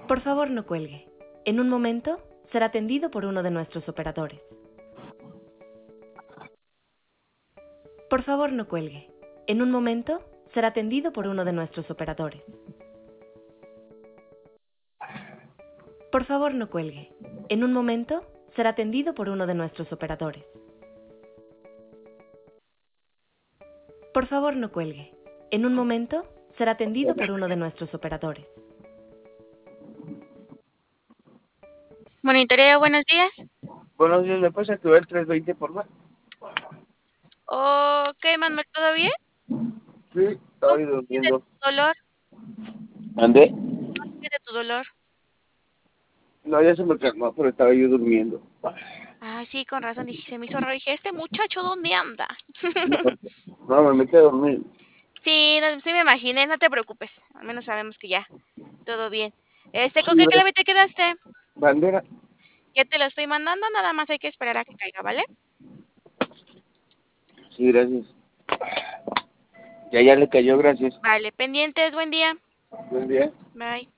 Por favor, no cuelgue. En un momento será atendido por uno de nuestros operadores. Por favor, no cuelgue. En un momento será atendido por uno de nuestros operadores. Por favor, no cuelgue. En un momento será atendido por uno de nuestros operadores. Por favor, no cuelgue. En un momento será atendido por uno de nuestros operadores. Monitoreo, buenos días. Buenos días, ¿me puedes activar el 320 por más? Ok, Manuel, ¿todo bien? Sí, estaba ¿Cómo ahí sientes durmiendo. tu dolor? ¿Andé? ¿Cómo sientes tu dolor? No, ya se me calmó, pero estaba yo durmiendo. Ah, sí, con razón, dije, se me hizo raro. Dije, ¿este muchacho dónde anda? No, no, me metí a dormir. Sí, sí me imaginé, no te preocupes. Al menos sabemos que ya, todo bien. ¿Con Sí, qué clave te quedaste? bandera. Ya te lo estoy mandando, nada más hay que esperar a que caiga, ¿vale? Sí, gracias. Ya le cayó, gracias. Vale, pendientes, buen día. Buen día. Bye.